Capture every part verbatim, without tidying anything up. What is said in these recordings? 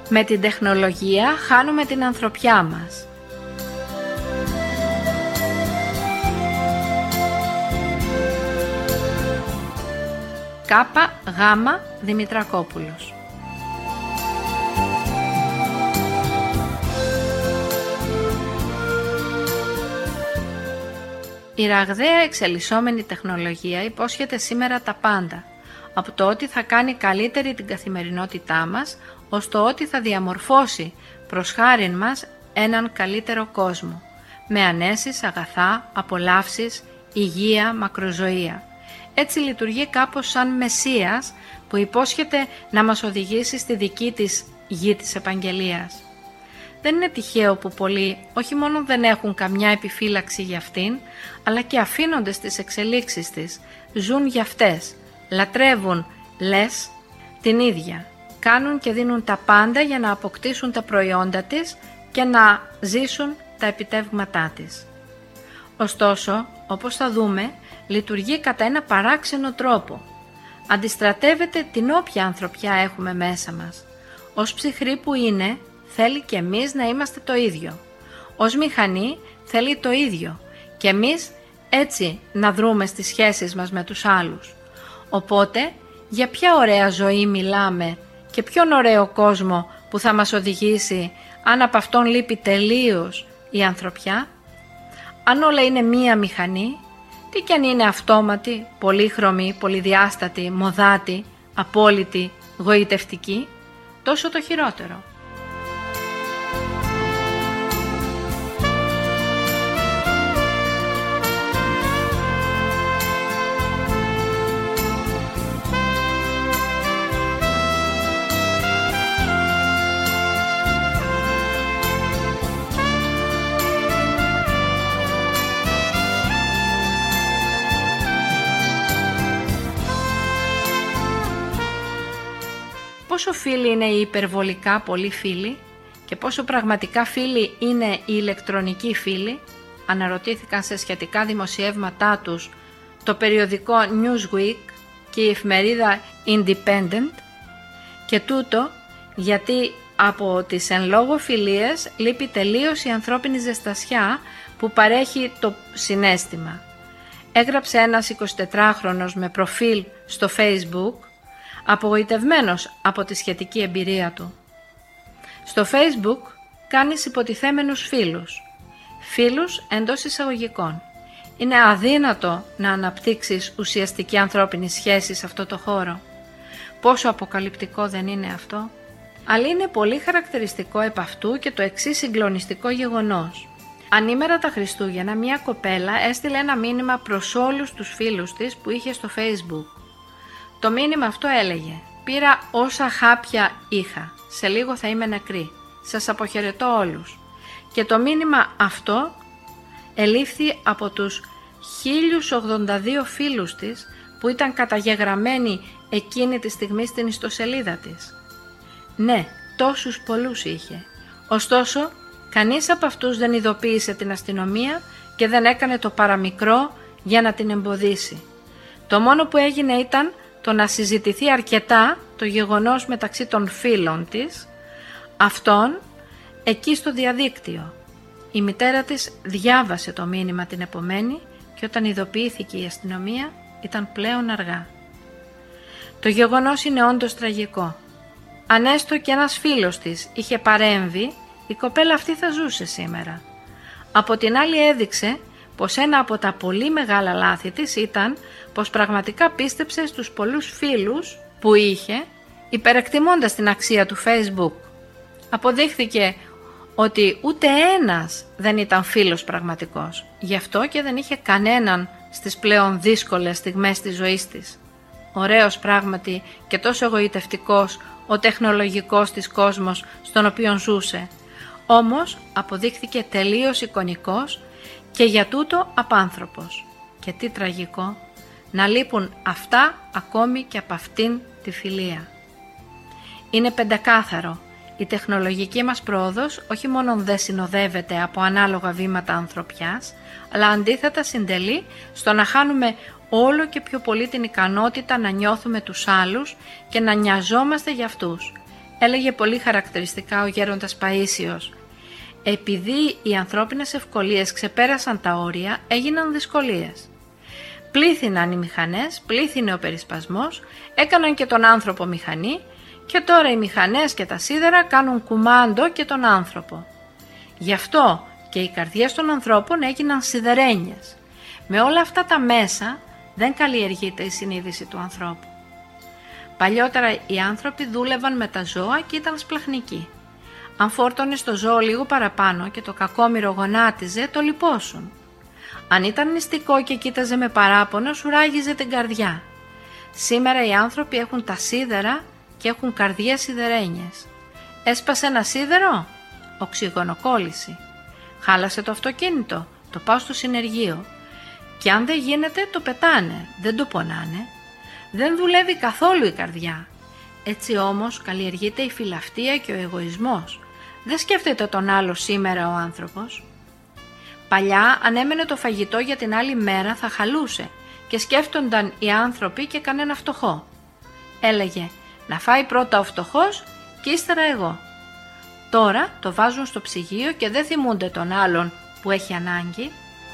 Με την τεχνολογία χάνουμε την ανθρωπιά μας. Κάπα Γάμα Δημητρακόπουλος. Η ραγδαία εξελισσόμενη τεχνολογία υπόσχεται σήμερα τα πάντα, από το ότι θα κάνει καλύτερη την καθημερινότητά μας, ως το ότι θα διαμορφώσει προς χάριν μας έναν καλύτερο κόσμο, με ανέσεις, αγαθά, απολαύσεις, υγεία, μακροζωία. Έτσι λειτουργεί κάπως σαν Μεσσίας που υπόσχεται να μας οδηγήσει στη δική της γη της επαγγελίας. Δεν είναι τυχαίο που πολλοί όχι μόνο δεν έχουν καμιά επιφύλαξη για αυτήν, αλλά και αφήνονται στις εξελίξεις της, ζουν για αυτές, λατρεύουν, λες, την ίδια. Κάνουν και δίνουν τα πάντα για να αποκτήσουν τα προϊόντα της και να ζήσουν τα επιτεύγματά της. Ωστόσο, όπως θα δούμε, λειτουργεί κατά ένα παράξενο τρόπο. Αντιστρατεύεται την όποια ανθρωπιά έχουμε μέσα μας. Ως ψυχρή που είναι, θέλει και εμείς να είμαστε το ίδιο. Ως μηχανή θέλει το ίδιο και εμείς έτσι να δρούμε στις σχέσεις μας με τους άλλους. Οπότε, για ποια ωραία ζωή μιλάμε και ποιον ωραίο κόσμο που θα μας οδηγήσει αν από αυτόν λείπει τελείως η ανθρωπιά? Αν όλα είναι μία μηχανή, τι κι αν είναι αυτόματη, πολύχρωμη, πολυδιάστατη, μοδάτη, απόλυτη, γοητευτική, τόσο το χειρότερο. Πόσο φίλοι είναι οι υπερβολικά πολλοί φίλοι και πόσο πραγματικά φίλοι είναι οι ηλεκτρονικοί φίλοι, αναρωτήθηκαν σε σχετικά δημοσιεύματά τους το περιοδικό Newsweek και η εφημερίδα Independent, και τούτο γιατί από τις εν λόγω φιλίες λείπει τελείως η ανθρώπινη ζεστασιά που παρέχει το συναίσθημα. Έγραψε ένας εικοσιτετράχρονος με προφίλ στο Facebook, απογοητευμένος από τη σχετική εμπειρία του. Στο Facebook κάνεις υποτιθέμενους φίλους. Φίλους εντός εισαγωγικών. Είναι αδύνατο να αναπτύξεις ουσιαστική ανθρώπινη σχέση σε αυτό το χώρο. Πόσο αποκαλυπτικό δεν είναι αυτό? Αλλά είναι πολύ χαρακτηριστικό επ' αυτού και το εξής συγκλονιστικό γεγονός. Ανήμερα τα Χριστούγεννα μια κοπέλα έστειλε ένα μήνυμα προς όλους τους φίλους της που είχε στο Facebook. Το μήνυμα αυτό έλεγε: «Πήρα όσα χάπια είχα, σε λίγο θα είμαι νεκρή, σας αποχαιρετώ όλους». Και το μήνυμα αυτό ελήφθη από τους χίλιους ογδόντα δύο φίλους της που ήταν καταγεγραμμένοι εκείνη τη στιγμή στην ιστοσελίδα της. Ναι, τόσους πολλούς είχε. Ωστόσο, κανείς από αυτούς δεν ειδοποίησε την αστυνομία και δεν έκανε το παραμικρό για να την εμποδίσει. Το μόνο που έγινε ήταν το να συζητηθεί αρκετά το γεγονός μεταξύ των φίλων της, αυτών, εκεί στο διαδίκτυο. Η μητέρα της διάβασε το μήνυμα την επομένη και όταν ειδοποιήθηκε η αστυνομία ήταν πλέον αργά. Το γεγονός είναι όντως τραγικό. Αν έστω και ένας φίλος της είχε παρέμβει, η κοπέλα αυτή θα ζούσε σήμερα. Από την άλλη έδειξε πως ένα από τα πολύ μεγάλα λάθη της ήταν πως πραγματικά πίστεψε στους πολλούς φίλους που είχε, υπερεκτιμώντας την αξία του Facebook. Αποδείχθηκε ότι ούτε ένας δεν ήταν φίλος πραγματικός. Γι' αυτό και δεν είχε κανέναν στις πλέον δύσκολες στιγμές της ζωής της. Ωραίος πράγματι και τόσο εγωιτευτικός ο τεχνολογικός της κόσμος στον οποίο ζούσε. Όμως αποδείχθηκε τελείως εικονικός και για τούτο απάνθρωπος. Και τι τραγικό, να λείπουν αυτά ακόμη και από αυτήν τη φιλία. Είναι πεντακάθαρο, η τεχνολογική μας πρόοδος όχι μόνο δεν συνοδεύεται από ανάλογα βήματα ανθρωπιάς, αλλά αντίθετα συντελεί στο να χάνουμε όλο και πιο πολύ την ικανότητα να νιώθουμε τους άλλους και να νοιαζόμαστε για αυτούς. Έλεγε πολύ χαρακτηριστικά ο γέροντας Παΐσιος: επειδή οι ανθρώπινες ευκολίες ξεπέρασαν τα όρια, έγιναν δυσκολίες. Πλήθυναν οι μηχανές, πλήθυνε ο περισπασμός, έκαναν και τον άνθρωπο μηχανή και τώρα οι μηχανές και τα σίδερα κάνουν κουμάντο και τον άνθρωπο. Γι' αυτό και οι καρδιές των ανθρώπων έγιναν σιδερένιες. Με όλα αυτά τα μέσα δεν καλλιεργείται η συνείδηση του ανθρώπου. Παλιότερα οι άνθρωποι δούλευαν με τα ζώα και ήταν σπλαχνικοί. Αν φόρτωνες το ζώο λίγο παραπάνω και το κακόμοιρο γονάτιζε, το λιπόσουν. Αν ήταν νηστικό και κοίταζε με παράπονο, σου ράγιζε την καρδιά. Σήμερα οι άνθρωποι έχουν τα σίδερα και έχουν καρδιές σιδερένιες. Έσπασε ένα σίδερο, οξυγονοκόλληση. Χάλασε το αυτοκίνητο, το πάω στο συνεργείο. Και αν δεν γίνεται, το πετάνε, δεν το πονάνε. Δεν δουλεύει καθόλου η καρδιά. Έτσι όμως καλλιεργείται η φιλαυτία και ο εγωισμός. Δεν σκέφτεται τον άλλο σήμερα ο άνθρωπος. Παλιά αν έμενε το φαγητό για την άλλη μέρα θα χαλούσε και σκέφτονταν οι άνθρωποι και κανένα φτωχό. Έλεγε να φάει πρώτα ο φτωχός και ύστερα εγώ. Τώρα το βάζουν στο ψυγείο και δεν θυμούνται τον άλλον που έχει ανάγκη.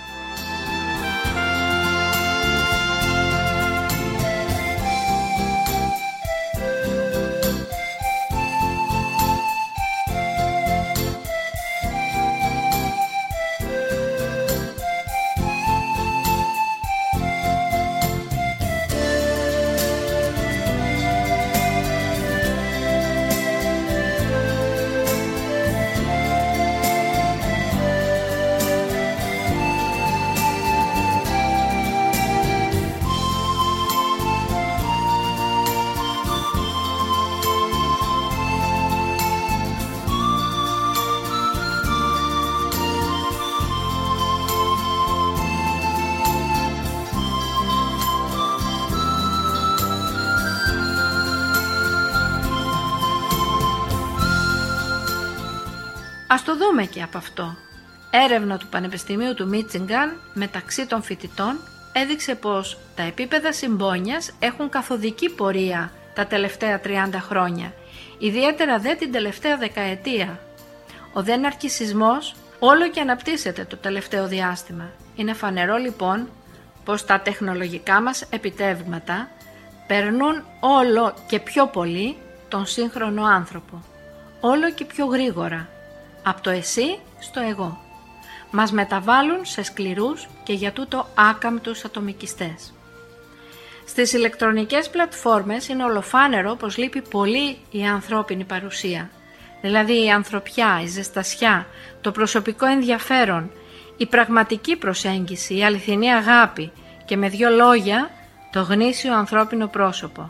Ας το δούμε και από αυτό. Έρευνα του Πανεπιστημίου του Μίτσιγκαν μεταξύ των φοιτητών έδειξε πως τα επίπεδα συμπόνιας έχουν καθοδική πορεία τα τελευταία τριάντα χρόνια, ιδιαίτερα δε την τελευταία δεκαετία. Ο δε ναρκισσισμός όλο και αναπτύσσεται το τελευταίο διάστημα. Είναι φανερό λοιπόν πως τα τεχνολογικά μας επιτεύγματα περνούν όλο και πιο πολύ τον σύγχρονο άνθρωπο. Όλο και πιο γρήγορα. Από το εσύ στο εγώ. Μας μεταβάλλουν σε σκληρούς και για τούτο άκαμπτους ατομικιστές. Στις ηλεκτρονικές πλατφόρμες είναι ολοφάνερο πως λείπει πολύ η ανθρώπινη παρουσία. Δηλαδή η ανθρωπιά, η ζεστασιά, το προσωπικό ενδιαφέρον, η πραγματική προσέγγιση, η αληθινή αγάπη και με δύο λόγια το γνήσιο ανθρώπινο πρόσωπο.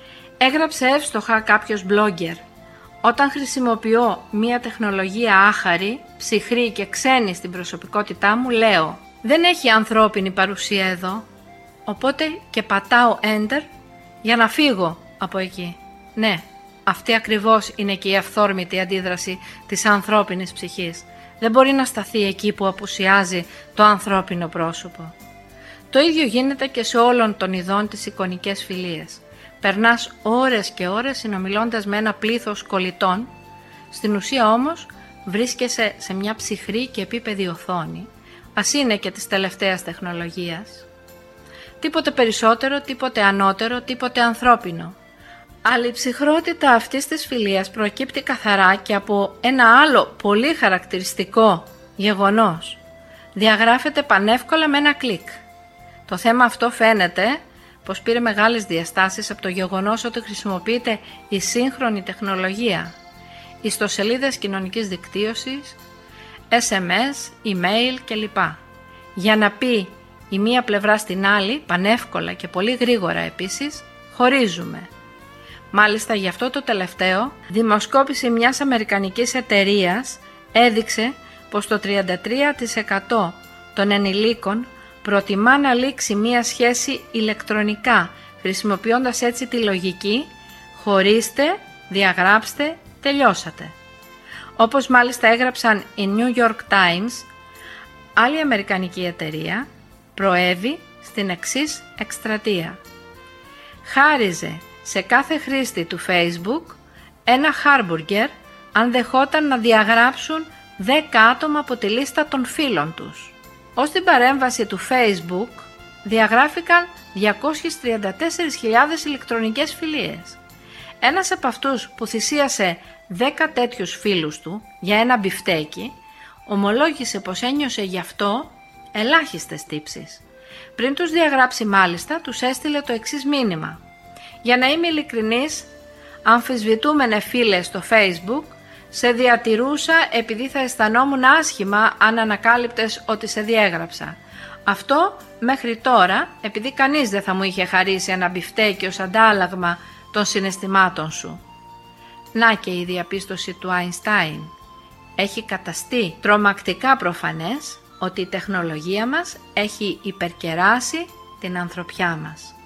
Έγραψε εύστοχα κάποιος blogger: όταν χρησιμοποιώ μία τεχνολογία άχαρη, ψυχρή και ξένη στην προσωπικότητά μου, λέω δεν έχει ανθρώπινη παρουσία εδώ, οπότε και πατάω enter για να φύγω από εκεί. Ναι, αυτή ακριβώς είναι και η αυθόρμητη αντίδραση της ανθρώπινης ψυχής. Δεν μπορεί να σταθεί εκεί που απουσιάζει το ανθρώπινο πρόσωπο. Το ίδιο γίνεται και σε όλων των ειδών τις εικονικές φιλίες. Περνάς ώρες και ώρες συνομιλώντας με ένα πλήθος κολλητών, στην ουσία όμως βρίσκεσαι σε μια ψυχρή και επίπεδη οθόνη, ας είναι και της τελευταίας τεχνολογίας. Τίποτε περισσότερο, τίποτε ανώτερο, τίποτε ανθρώπινο. Αλλά η ψυχρότητα αυτής της φιλίας προκύπτει καθαρά και από ένα άλλο πολύ χαρακτηριστικό γεγονός. Διαγράφεται πανεύκολα με ένα κλικ. Το θέμα αυτό φαίνεται πως πήρε μεγάλες διαστάσεις από το γεγονός ότι χρησιμοποιείται η σύγχρονη τεχνολογία, ιστοσελίδες κοινωνικής δικτύωσης, ες εμ ες, email κλπ. Για να πει η μία πλευρά στην άλλη, πανεύκολα και πολύ γρήγορα επίσης, χωρίζουμε. Μάλιστα γι' αυτό το τελευταίο, δημοσκόπηση μιας αμερικανικής εταιρείας έδειξε πως το τριάντα τρία τοις εκατό των ενηλίκων προτιμά να λήξει μία σχέση ηλεκτρονικά, χρησιμοποιώντας έτσι τη λογική «χωρίστε, διαγράψτε, τελειώσατε». Όπως μάλιστα έγραψαν οι New York Times, άλλη αμερικανική εταιρεία προέβη στην εξής εκστρατεία. Χάριζε σε κάθε χρήστη του Facebook ένα χάρμπουργκερ αν δεχόταν να διαγράψουν δέκα άτομα από τη λίστα των φίλων τους. Ως την παρέμβαση του Facebook διαγράφηκαν διακόσιες τριάντα τέσσερις χιλιάδες ηλεκτρονικές φιλίες. Ένας από αυτούς που θυσίασε δέκα τέτοιους φίλους του για ένα μπιφτέκι ομολόγησε πως ένιωσε γι' αυτό ελάχιστες τύψεις. Πριν τους διαγράψει μάλιστα, τους έστειλε το εξής μήνυμα: «Για να είμαι ειλικρινής, αμφισβητούμενε φίλε στο Facebook, σε διατηρούσα επειδή θα αισθανόμουν άσχημα αν ανακάλυπτες ότι σε διέγραψα. Αυτό μέχρι τώρα επειδή κανείς δεν θα μου είχε χαρίσει ένα μπιφτέκι ως αντάλλαγμα των συναισθημάτων σου». Να και η διαπίστωση του Αϊνστάιν. Έχει καταστεί τρομακτικά προφανές ότι η τεχνολογία μας έχει υπερκεράσει την ανθρωπιά μας.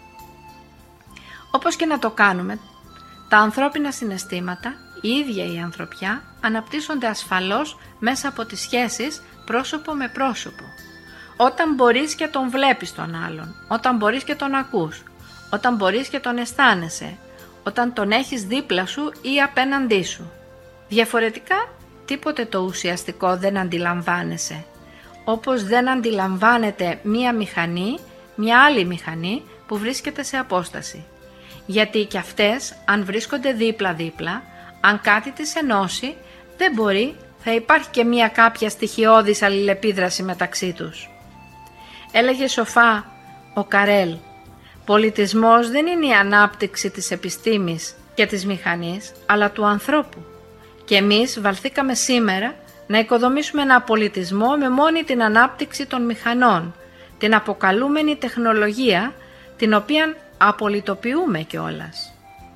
Όπως και να το κάνουμε, τα ανθρώπινα συναισθήματα, η ίδια η ανθρωπιά, αναπτύσσονται ασφαλώς μέσα από τις σχέσεις πρόσωπο με πρόσωπο. Όταν μπορείς και τον βλέπεις τον άλλον, όταν μπορείς και τον ακούς, όταν μπορείς και τον αισθάνεσαι, όταν τον έχεις δίπλα σου ή απέναντί σου. Διαφορετικά, τίποτε το ουσιαστικό δεν αντιλαμβάνεσαι. Όπως δεν αντιλαμβάνεται μία μηχανή, μία άλλη μηχανή που βρίσκεται σε απόσταση. Γιατί και αυτές, αν βρίσκονται δίπλα-δίπλα, αν κάτι τις ενώσει, δεν μπορεί, θα υπάρχει και μία κάποια στοιχειώδης αλληλεπίδραση μεταξύ τους. Έλεγε σοφά ο Καρέλ, πολιτισμός δεν είναι η ανάπτυξη της επιστήμης και της μηχανής, αλλά του ανθρώπου. Και εμείς βαλθήκαμε σήμερα να οικοδομήσουμε ένα πολιτισμό με μόνη την ανάπτυξη των μηχανών, την αποκαλούμενη τεχνολογία, την οποία απολυτοποιούμε κιόλας.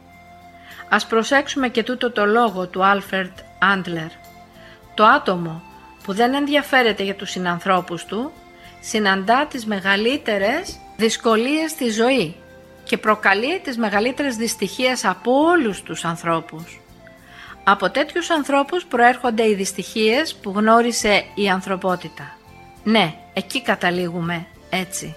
Ας προσέξουμε και τούτο το λόγο του Άλφρεντ Άντλερ. Το άτομο που δεν ενδιαφέρεται για τους συνανθρώπους του, συναντά τις μεγαλύτερες δυσκολίες στη ζωή και προκαλεί τις μεγαλύτερες δυστυχίες από όλους τους ανθρώπους. Από τέτοιους ανθρώπους προέρχονται οι δυστυχίες που γνώρισε η ανθρωπότητα. Ναι, εκεί καταλήγουμε έτσι.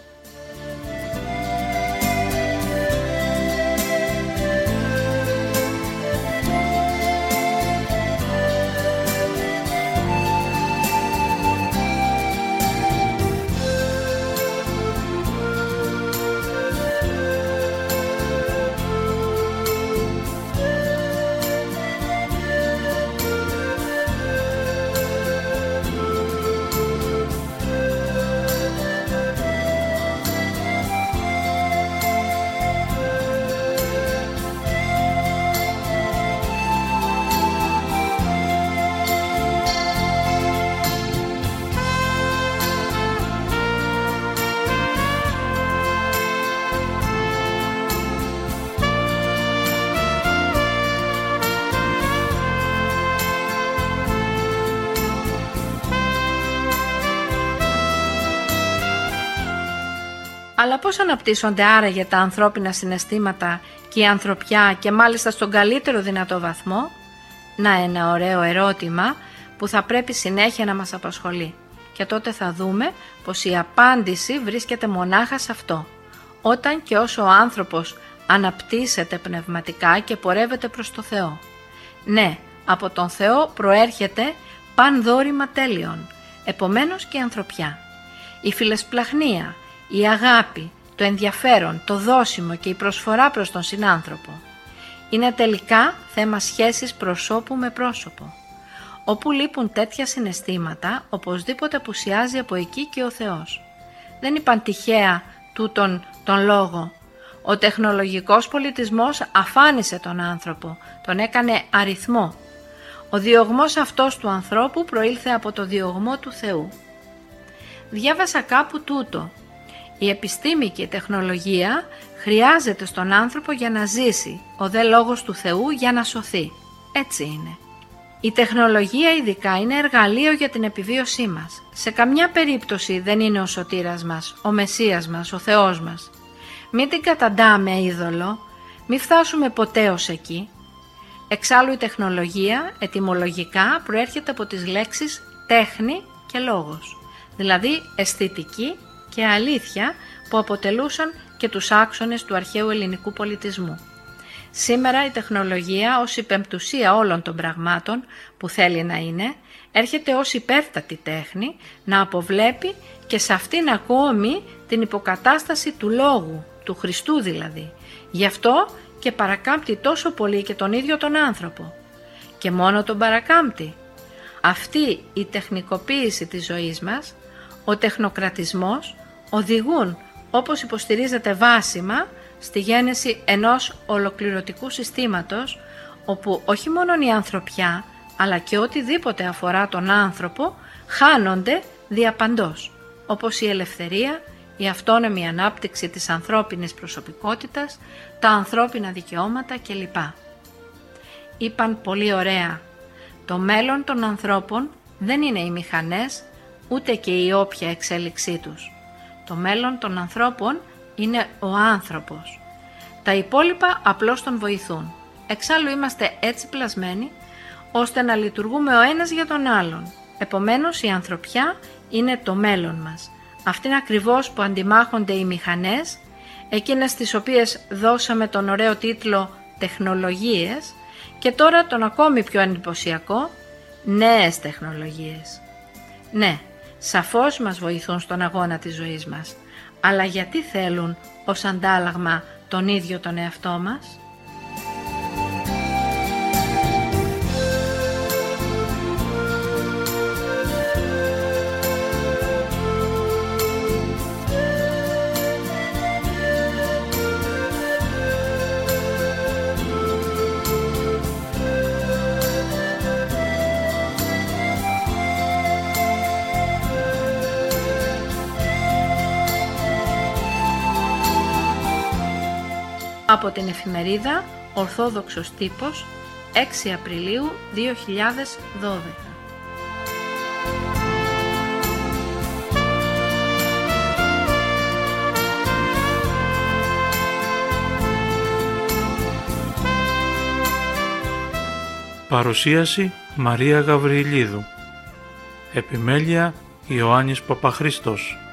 Αλλά πώς αναπτύσσονται άραγε τα ανθρώπινα συναισθήματα και η ανθρωπιά και μάλιστα στον καλύτερο δυνατό βαθμό? Να, ένα ωραίο ερώτημα που θα πρέπει συνέχεια να μας απασχολεί. Και τότε θα δούμε πως η απάντηση βρίσκεται μονάχα σε αυτό. Όταν και όσο ο άνθρωπος αναπτύσσεται πνευματικά και πορεύεται προς το Θεό. Ναι, από τον Θεό προέρχεται πανδόρημα τέλειων, επομένως και η ανθρωπιά. Η φιλεσπλαχνία, η αγάπη, το ενδιαφέρον, το δώσιμο και η προσφορά προς τον συνάνθρωπο. Είναι τελικά θέμα σχέσης προσώπου με πρόσωπο. Όπου λείπουν τέτοια συναισθήματα, οπωσδήποτε απουσιάζει από εκεί και ο Θεός. Δεν είπαν τυχαία τούτον τον λόγο. Ο τεχνολογικός πολιτισμός αφάνισε τον άνθρωπο, τον έκανε αριθμό. Ο διωγμός αυτός του ανθρώπου προήλθε από το διωγμό του Θεού. Διάβασα κάπου τούτο. Η επιστήμη και η τεχνολογία χρειάζεται στον άνθρωπο για να ζήσει, ο δε λόγος του Θεού για να σωθεί. Έτσι είναι. Η τεχνολογία ειδικά είναι εργαλείο για την επιβίωσή μας. Σε καμιά περίπτωση δεν είναι ο σωτήρας μας, ο Μεσσίας μας, ο Θεός μας. Μην την καταντάμε είδωλο, μην φτάσουμε ποτέ ως εκεί. Εξάλλου η τεχνολογία ετυμολογικά προέρχεται από τις λέξεις τέχνη και λόγος, δηλαδή αισθητική και αλήθεια που αποτελούσαν και τους άξονες του αρχαίου ελληνικού πολιτισμού. Σήμερα η τεχνολογία ως υπεμπτουσία όλων των πραγμάτων που θέλει να είναι, έρχεται ως υπέρτατη τέχνη να αποβλέπει και σε αυτήν ακόμη την υποκατάσταση του λόγου, του Χριστού δηλαδή. Γι' αυτό και παρακάμπτει τόσο πολύ και τον ίδιο τον άνθρωπο. Και μόνο τον παρακάμπτει. Αυτή η τεχνικοποίηση της ζωής μας, ο τεχνοκρατισμός, οδηγούν, όπως υποστηρίζεται βάσιμα, στη γέννηση ενός ολοκληρωτικού συστήματος, όπου όχι μόνο η ανθρωπιά, αλλά και οτιδήποτε αφορά τον άνθρωπο, χάνονται διαπαντός, όπως η ελευθερία, η αυτόνομη ανάπτυξη της ανθρώπινης προσωπικότητας, τα ανθρώπινα δικαιώματα κλπ. Είπαν πολύ ωραία, το μέλλον των ανθρώπων δεν είναι οι μηχανές, ούτε και η όποια εξέλιξή τους. Το μέλλον των ανθρώπων είναι ο άνθρωπος. Τα υπόλοιπα απλώς τον βοηθούν. Εξάλλου είμαστε έτσι πλασμένοι, ώστε να λειτουργούμε ο ένας για τον άλλον. Επομένως η ανθρωπιά είναι το μέλλον μας. Αυτήν ακριβώς που αντιμάχονται οι μηχανές, εκείνες τις οποίες δώσαμε τον ωραίο τίτλο τεχνολογίες και τώρα τον ακόμη πιο εντυπωσιακό, νέες τεχνολογίες. Ναι, σαφώς μας βοηθούν στον αγώνα της ζωής μας, αλλά γιατί θέλουν ως αντάλλαγμα τον ίδιο τον εαυτό μας? Από την εφημερίδα Ορθόδοξος Τύπος, έξι Απριλίου δύο χιλιάδες δώδεκα. Παρουσίαση Μαρία Γαβριηλίδου. Επιμέλεια Ιωάννης Παπαχρήστος.